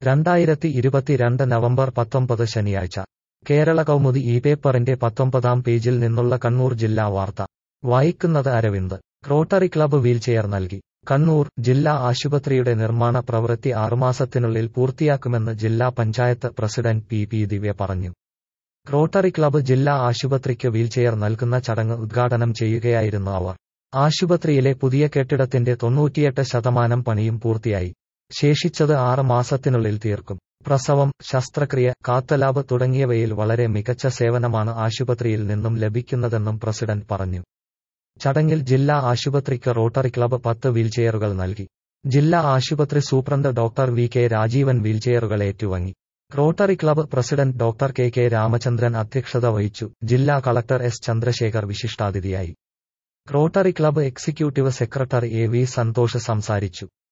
2022 November 19 ശനിയാഴ്ച കേരള കൗമുദി ഈ പേപ്പറിന്റെ 19-ാം പേജിൽ നിന്നുള്ള കണ്ണൂർ ജില്ലാ വാർത്ത വായിക്കുന്നത് അരവിന്ദ്. റോട്ടറി ക്ലബ്ബ് വീൽചെയർ നൽകി. കണ്ണൂർ ജില്ലാ ആശുപത്രിയുടെ നിർമ്മാണ പ്രവൃത്തി 6 മാസത്തിനുള്ളിൽ പൂർത്തിയാക്കുമെന്ന് ജില്ലാ പഞ്ചായത്ത് പ്രസിഡന്റ് പി ദിവ്യ പറഞ്ഞു. റോട്ടറി ക്ലബ്ബ് ജില്ലാ ആശുപത്രിക്ക് വീൽചെയർ നൽകുന്ന ചടങ്ങ് ഉദ്ഘാടനം ചെയ്യുകയായിരുന്നു അവർ. ആശുപത്രിയിലെ പുതിയ കെട്ടിടത്തിന്റെ 98% പണിയും പൂർത്തിയായി. ശേഷിച്ചത് 6 മാസത്തിനുള്ളിൽ തീർക്കും. പ്രസവം, ശസ്ത്രക്രിയ, കാത്തലാബ് തുടങ്ങിയവയിൽ വളരെ മികച്ച സേവനമാണ് ആശുപത്രിയിൽ നിന്നും ലഭിക്കുന്നതെന്നും പ്രസിഡന്റ് പറഞ്ഞു. ചടങ്ങിൽ ജില്ലാ ആശുപത്രിക്ക് റോട്ടറി ക്ലബ്ബ് 10 വീൽചെയറുകൾ നൽകി. ജില്ലാ ആശുപത്രി സൂപ്രണ്ട് ഡോക്ടർ വി.കെ. രാജീവൻ വീൽചെയറുകൾ ഏറ്റുവാങ്ങി. Rotary club president doctor K. Ramachandran അധ്യക്ഷത വഹിച്ചു. ജില്ലാ കളക്ടർ എസ്. ചന്ദ്രശേഖർ വിശിഷ്ടാതിഥിയായി. Rotary club executive secretary A. V. Santhosh സംസാരിച്ചു.